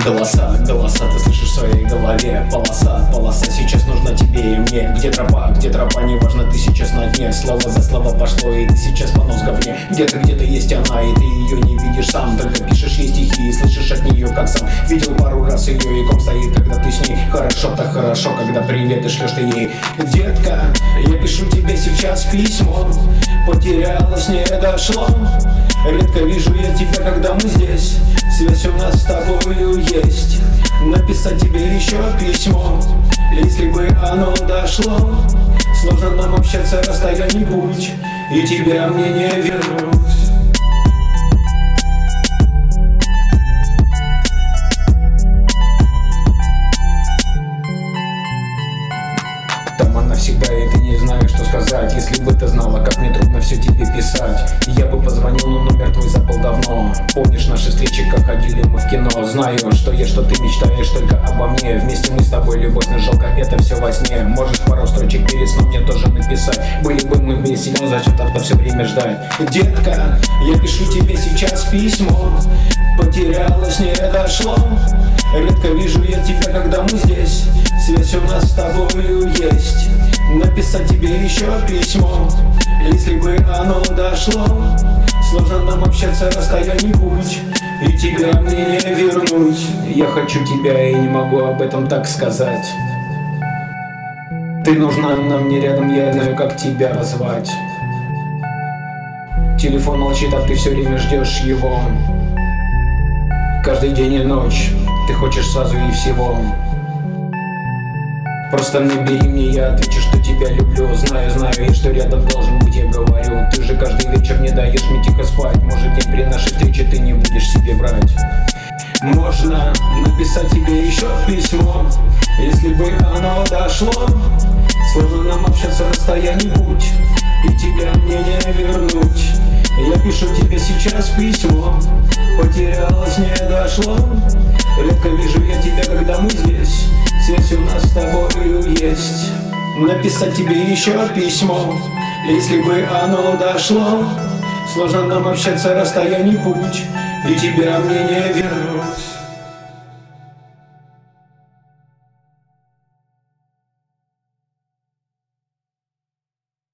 Голоса, голоса, ты слышишь в своей голове. Полоса, полоса, сейчас нужна тебе и мне. Где тропа, неважно, ты сейчас на дне. Слово за слово пошло, и ты сейчас понос в говне. Где-то есть она, и ты ее не видишь сам. Только пишешь ей стихи и слышишь от нее, как сам. Видел пару раз ее, и ком стоит, когда ты с ней. Хорошо, так хорошо, когда привет и шлешь ты ей. Детка, я пишу тебе сейчас письмо. Потерялась, не дошло. Редко вижу я тебя, когда мы здесь. Связь у нас с тобою есть. Написать тебе еще письмо, если бы оно дошло. Сложно нам общаться, расстояние путь, и тебя мне не вернуть. Там она всегда, и ты не знаешь, что сказать. Если бы ты знала, как мне трудно все тебе писать. Я бы позвонил, но номер твой запал давно. Помнишь наши встречи, как ходили мы в кино? Знаю, что ты мечтаешь только обо мне. Вместе мы с тобой, любовь, но жалко, это все во сне. Можешь пару строчек перед сном мне тоже написать. Были бы мы вместе, но зачем тогда все время ждать? Детка, я пишу тебе сейчас письмо. Потерялась, не дошло. Редко вижу я тебя, когда мы здесь. Связь у нас с тобою есть. Написать тебе еще письмо, если бы оно дошло. Сложно нам общаться, расстояние путь, и тебя мне не вернуть. Я хочу тебя и не могу об этом так сказать. Ты нужна мне рядом, я знаю, как тебя звать. Телефон молчит, а ты все время ждешь его. Каждый день и ночь ты хочешь сразу и всего. Просто набери мне, я отвечу, что тебя люблю. Знаю, и что рядом должен быть, я говорю. Ты же каждый вечер не даешь мне тихо спать. Может, день при нашей встрече ты не будешь себе врать. Можно написать тебе еще письмо, если бы оно дошло. Сложно нам общаться, расстояние путь, и тебя мне не вернуть. Я пишу тебе сейчас письмо. Потерялась, не дошло. Редко вижу я тебя, когда мы здесь. Связь у нас с тобою есть. Написать тебе еще письмо, если бы оно дошло. Сложно нам общаться, расстояние путь, и тебя мне не вернуть.